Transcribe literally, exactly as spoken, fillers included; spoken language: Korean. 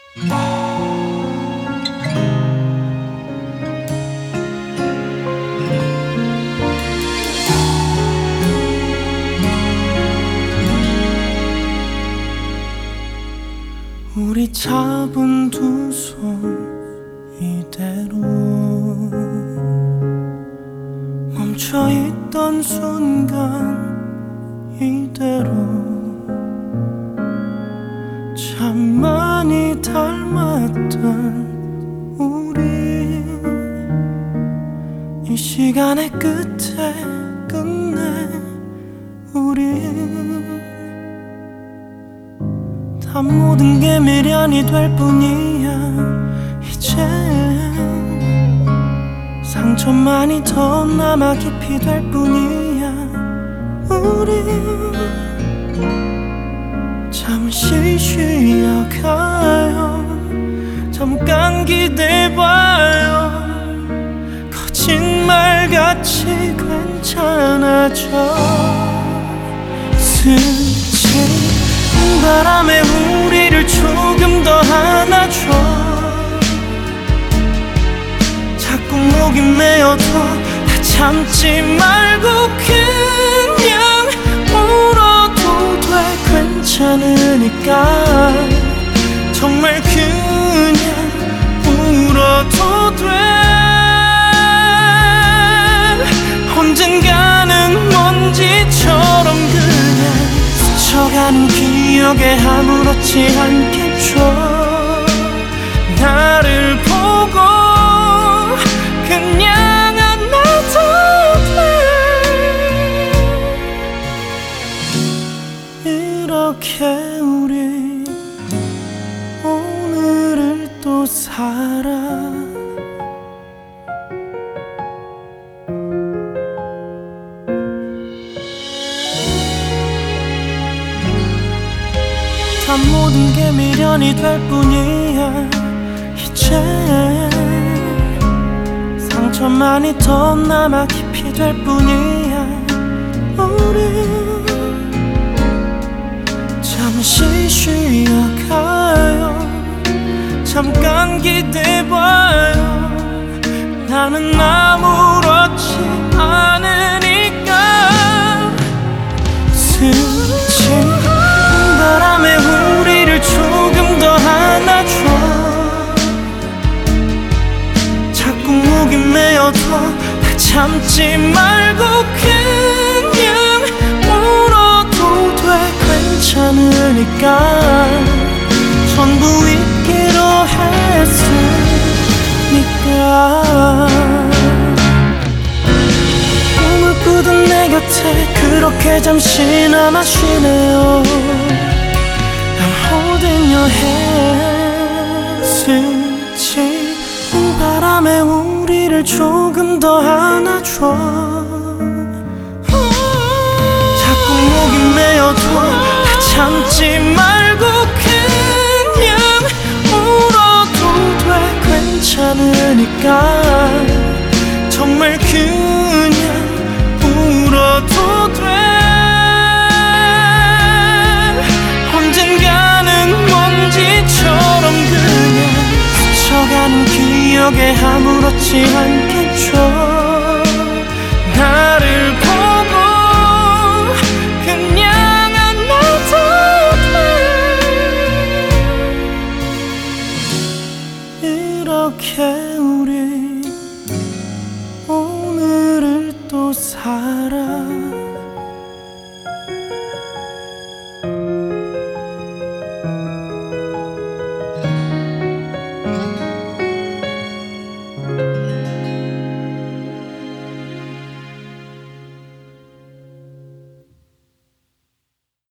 우리 잡은 두 손 이대로 멈춰있던 순간 이대로 참 많이 닮았던 우리 이 시간의 끝에 끝내 우리 다 모든 게 미련이 될 뿐이야. 이제 상처만이 더 남아 깊이 될 뿐이야. 우리 잠시 쉬어가요. 잠깐 기대봐요. 거짓말같이 괜찮아져. 스친 바람에 우리를 조금 더 안아줘. 자꾸 목이 메어도 다 참지 말고 그냥 울어도 돼. 괜찮으니까 정말 그냥 울어도 돼. 언젠가는 먼지처럼 그냥 스쳐가는 기억에 아무렇지 않겠죠. 나를 보고 그냥 안아도 돼. 이렇게 우리 오늘을 또 살아. 다 모든 게 미련이 될 뿐이야. 이제 상처만이 더 남아 깊이 될 뿐이야. 우리 잠시 쉬어가요. 잠깐 기대봐요. 나는 아무렇지 않으니까. 스친 바람에 우리를 조금 더 안아줘. 자꾸 목이 메어도 다 참지 말고 그냥 울어도 돼. 괜찮으니까 전부 잊기로 했으니까. 꿈을 꾸던 내 곁에 그렇게 잠시나마 쉬네요. Holding your hand. 스치는 바람에 우리를 조금 더 안아줘. 자꾸 목이 메어도 다 참지 말고 그냥 울어도 돼. 괜찮으니까 정말 그냥 울어도 돼. 언젠가는 먼지처럼 그냥 스쳐가는 기억에 아무렇지 않겠죠. 나를 보고 그냥 안아도 돼. 이렇게 우리 오늘을 또 살아.